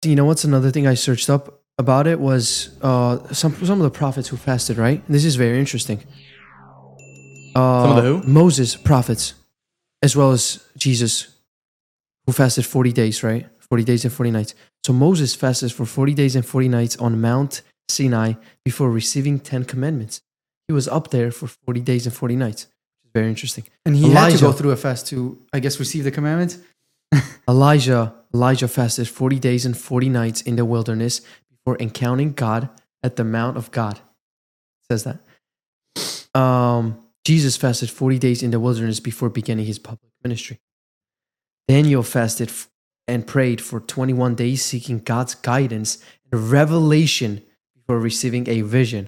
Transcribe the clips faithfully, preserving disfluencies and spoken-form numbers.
You know what's another thing I searched up about it was uh, some some of the prophets who fasted, right? This is very interesting. Uh, Some of the who? Moses, prophets, as well as Jesus, who fasted forty days, right? forty days and forty nights. So Moses fasted for forty days and forty nights on Mount Sinai before receiving ten commandments. He was up there for forty days and forty nights. Very interesting. And he Elijah, had to go through a fast to, I guess, receive the commandments. Elijah, Elijah fasted forty days and forty nights in the wilderness before encountering God at the Mount of God. It says that. Um, Jesus fasted forty days in the wilderness before beginning his public ministry. Daniel fasted f- and prayed for twenty-one days, seeking God's guidance and revelation before receiving a vision.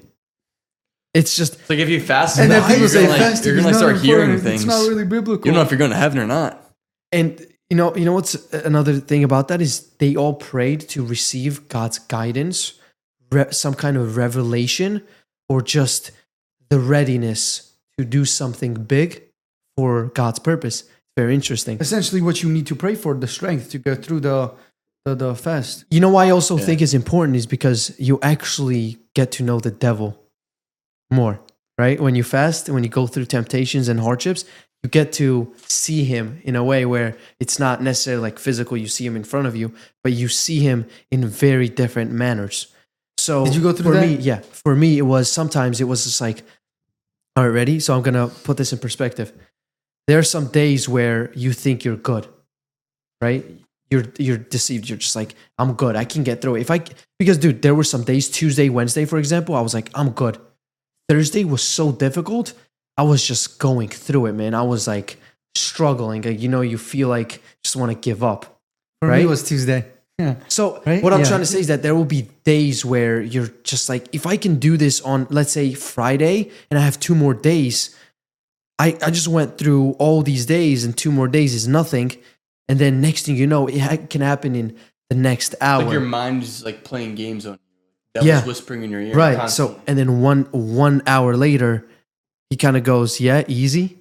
It's just It's like if you fast, And then enough, people you're say gonna, like, fasting you're is gonna not start hearing important. things. It's not really biblical. You don't know if you're going to heaven or not. and you know you know what's another thing about that is they all prayed to receive God's guidance, re- some kind of revelation, or just the readiness to do something big for God's purpose. Very interesting. Essentially, what you need to pray for, the strength to go through the the, the fast. You know why I also Yeah. think it's important is because you actually get to know the devil more, right? When you fast, when you go through temptations and hardships, you get to see him in a way where it's not necessarily like physical, you see him in front of you, but you see him in very different manners. So Did you go through for that? me, yeah, for me, it was sometimes it was just like, all right, ready? So I'm going to put this in perspective. There are some days where you think you're good, right? You're you're deceived. You're just like, I'm good. I can get through it. If I because dude, there were some days, Tuesday, Wednesday, for example, I was like, I'm good. Thursday was so difficult. I was just going through it, man. I was like struggling. Like, you know, you feel like you just want to give up. For Right? me, it was Tuesday. Yeah. So Right? what I'm Yeah. trying to say is that there will be days where you're just like, if I can do this on, let's say, Friday, and I have two more days, I, I just went through all these days, and two more days is nothing. And then next thing you know, it ha- can happen in the next hour. Like your mind is like playing games on you. Devil's Yeah. whispering in your ear. Right. constantly. So, and then one one hour later, he kind of goes, "Yeah, easy.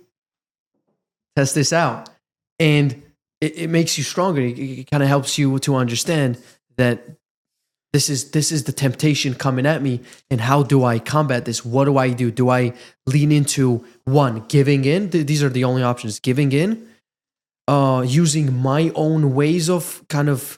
Test this out," and it, it makes you stronger. It, it kind of helps you to understand that this is this is the temptation coming at me, and how do I combat this? What do I do? Do I lean into one, giving in? Th- These are the only options: giving in, uh, using my own ways of kind of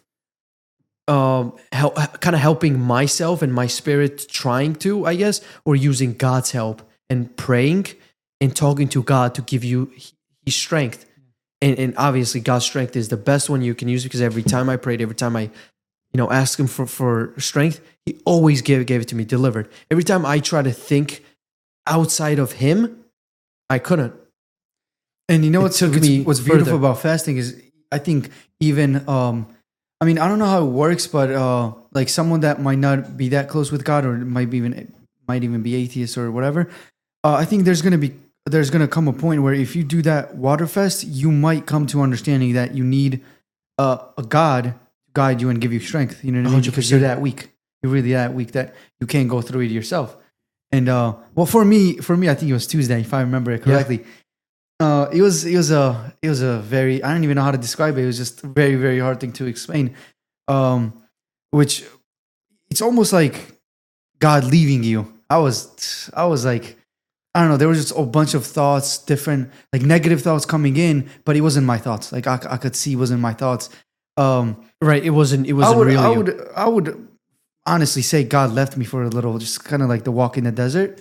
um help, kind of helping myself and my spirit trying to, I guess, or using God's help and praying and talking to God to give you his strength. And, and obviously God's strength is the best one you can use, because every time I prayed, every time I, you know, asked him for, for strength, he always gave, gave it to me, delivered. Every time I try to think outside of him, I couldn't. And you know It what's, took what's, me what's beautiful further. about fasting is, I think even, um, I mean, I don't know how it works, but uh, like someone that might not be that close with God, or might be even might even be atheist or whatever, uh, I think there's gonna be there's gonna come a point where if you do that water fast, you might come to understanding that you need uh, a God to guide you and give you strength. You know what I mean? Because you're that weak. You're really that weak that you can't go through it yourself. And uh, well, for me, for me, I think it was Tuesday, if I remember it correctly. Uh, it was it was a it was a very, I don't even know how to describe it. It was just a very very hard thing to explain. Um, which it's almost like God leaving you. I was I was like, I don't know. There was just a bunch of thoughts, different like negative thoughts coming in, but it wasn't my thoughts. Like I, I could see it wasn't my thoughts. Um, Right. It wasn't, it I wasn't would really I you. would I would honestly say God left me for a little, just kind of like the walk in the desert.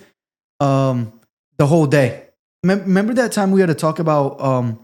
Um, the whole day. Mem- Remember that time we had to talk about, um,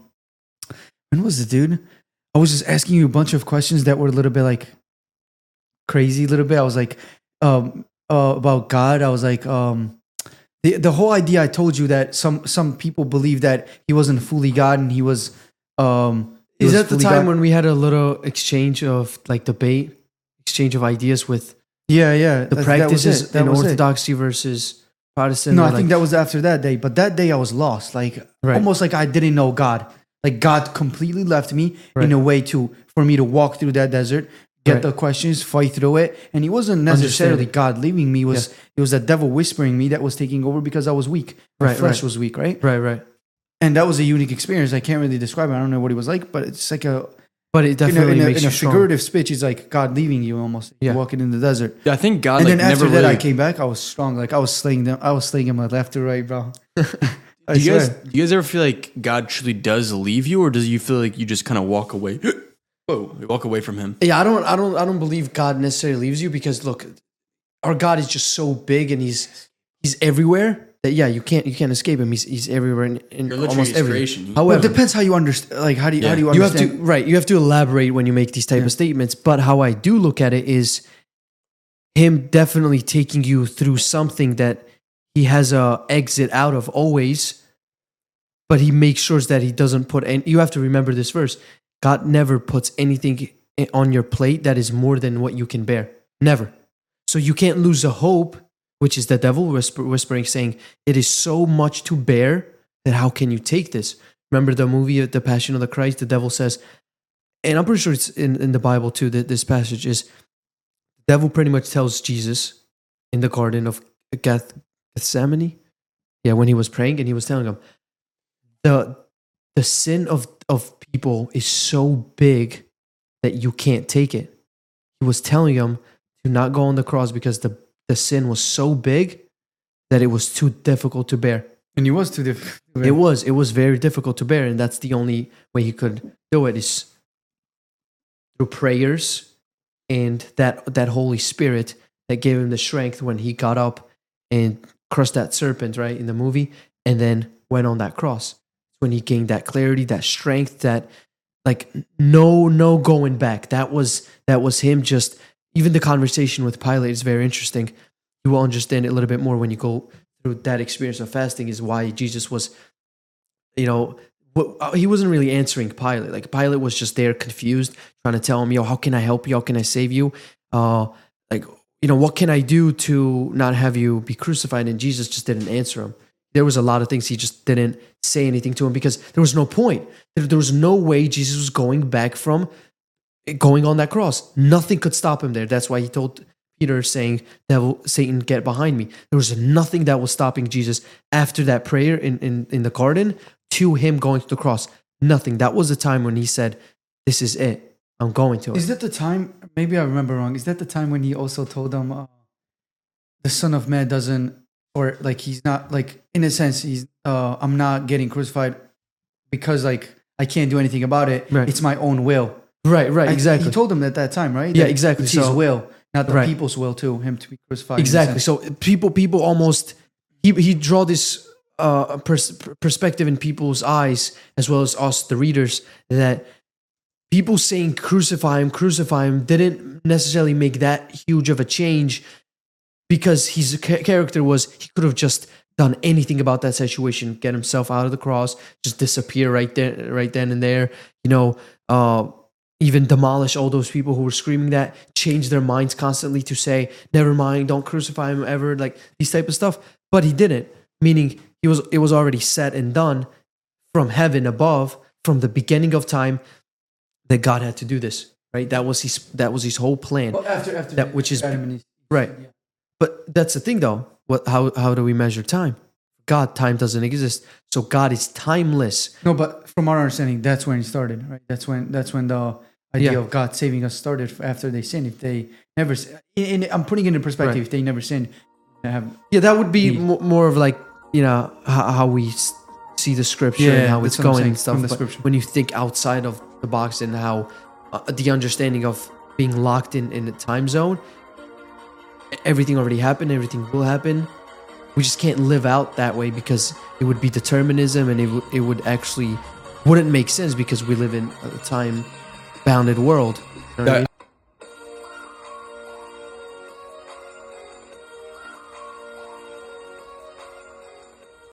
when was it, dude? I was just asking you a bunch of questions that were a little bit like crazy, a little bit. I was like, um, uh, about God. I was like, um, the, the whole idea I told you that some, some people believe that he wasn't fully God and he was, um, he Is was that the fully time God. when we had a little exchange of like debate, exchange of ideas with Yeah, yeah. the that- that was practices it. That in was it. Orthodoxy versus Protestant? No, or I think like- that was after that day. But that day I was lost. Like Right. almost like I didn't know God. Like God completely left me Right. in a way to for me to walk through that desert, get Right. the questions, fight through it. And it wasn't necessarily Understand. God leaving me. It was it was the devil whispering me that was taking over because I was weak. My Right, flesh right. was weak, right? Right, right. And that was a unique experience. I can't really describe it. I don't know what it was like, but it's like a but it In a, definitely in a, makes in a you strong. figurative speech, it's like God leaving you almost. Yeah. You're walking in the desert. Yeah, I think God And like then after never that, really. I came back. I was strong. Like I was slaying them. I was slaying them like left to right, bro. I do you guys swear. do you guys ever feel like God truly does leave you, or does you feel like you just kind of walk away? Whoa, you walk away from Him. Yeah, I don't, I don't, I don't believe God necessarily leaves you because look, our God is just so big and he's he's everywhere that yeah, you can't you can't escape him. He's he's everywhere in, in You're literally almost His everything. creation. You- Well, However, it depends how you understand. Like how do you Yeah. how do you you have understand? to right. You have to elaborate when you make these type of statements. But how I do look at it is him definitely taking you through something that he has a exit out of always. But he makes sure that he doesn't put. And you have to remember this verse: God never puts anything on your plate that is more than what you can bear. Never. So you can't lose a hope, which is the devil whisper, whispering, saying, "It is so much to bear that how can you take this?" Remember the movie, The Passion of the Christ? The devil says, and I'm pretty sure it's in, in the Bible too, that this passage is, the devil pretty much tells Jesus in the Garden of Geth- Gethsemane, yeah, when he was praying, and he was telling him, the, the sin of, of people is so big that you can't take it. He was telling him to not go on the cross because the, the sin was so big that it was too difficult to bear. And it was too difficult. It was. It was very difficult to bear, and that's the only way he could do it is through prayers and that that Holy Spirit that gave him the strength when he got up and crushed that serpent, right, in the movie, and then went on that cross. When he gained that clarity, that strength, that like no, no going back. That was that was him. Just even the conversation with Pilate is very interesting. You will understand it a little bit more when you go through that experience of fasting. Is why Jesus was, you know, what, he wasn't really answering Pilate. Like Pilate was just there, confused, trying to tell him, "Yo, how can I help you? How can I save you? Uh, like, you know, what can I do to not have you be crucified?" And Jesus just didn't answer him. There was a lot of things he just didn't say anything to him because there was no point. There, there was no way Jesus was going back from going on that cross. Nothing could stop him there. That's why he told Peter, saying, "Devil, Satan, get behind me." There was nothing that was stopping Jesus after that prayer in, in, in the garden to him going to the cross. Nothing. That was the time when he said, "This is it. I'm going to it." Is that the time? Maybe I remember wrong. Is that the time when he also told them, uh, "The Son of Man doesn't," or like he's not like in a sense he's uh, I'm not getting crucified because like I can't do anything about it. Right. It's my own will. Right, right, I- exactly. He told them at that time, right? Yeah, That exactly. It's his So- will, not the Right. people's will, too. Him to be crucified. in a Exactly. sense. So people, people almost he he draw this uh, pers- perspective in people's eyes as well as us, the readers, that people saying crucify him, crucify him didn't necessarily make that huge of a change because his ca- character was he could have just done anything about that situation, get himself out of the cross, just disappear right there, right then and there. You know. Uh, even demolish all those people who were screaming that, change their minds constantly to say, "Never mind, don't crucify him ever," like these type of stuff. But he didn't, meaning he was it was already set and done from heaven above, from the beginning of time, that God had to do this, right? That was his that was his whole plan. Well, after, after That- which is- Adam and Eve- Right. yeah. But that's the thing though. What how how do we measure time? God, time doesn't exist. So God is timeless. No, but from our understanding, that's when it started, right? That's when that's when the idea Yeah. of God saving us started after they sinned. If they never, s- in, in, I'm putting it in perspective. Right. If they never sinned, they have Yeah, that would be Yeah. mo- more of like, you know, how, how we s- see the scripture Yeah, and how that's it's what I'm going saying, and stuff. from the But scripture. when you think outside of the box and how uh, the understanding of being locked in in a time zone, everything already happened, everything will happen. We just can't live out that way because it would be determinism and it, w- it would actually wouldn't make sense because we live in a time bounded world. You know what I Yeah, mean?